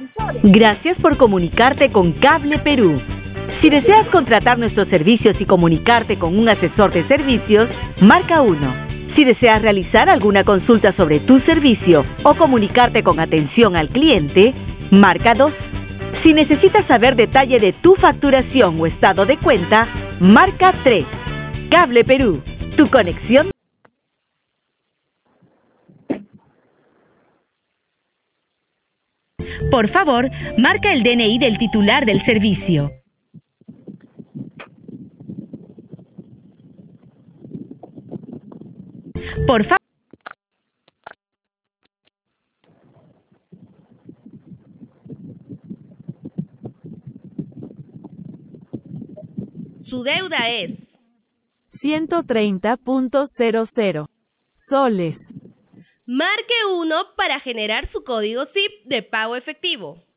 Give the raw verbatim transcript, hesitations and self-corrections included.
Gracias por comunicarte con Cable Perú. Si deseas contratar nuestros servicios y comunicarte con un asesor de servicios, marca uno. Si deseas realizar alguna consulta sobre tu servicio o comunicarte con atención al cliente, marca dos. Si necesitas saber detalle de tu facturación o estado de cuenta, marca tres. Cable Perú, tu conexión. Por favor, marca el D N I del titular del servicio. Por favor. Su deuda es ciento treinta punto cero cero soles. Marque uno para generar su código S I P de pago efectivo.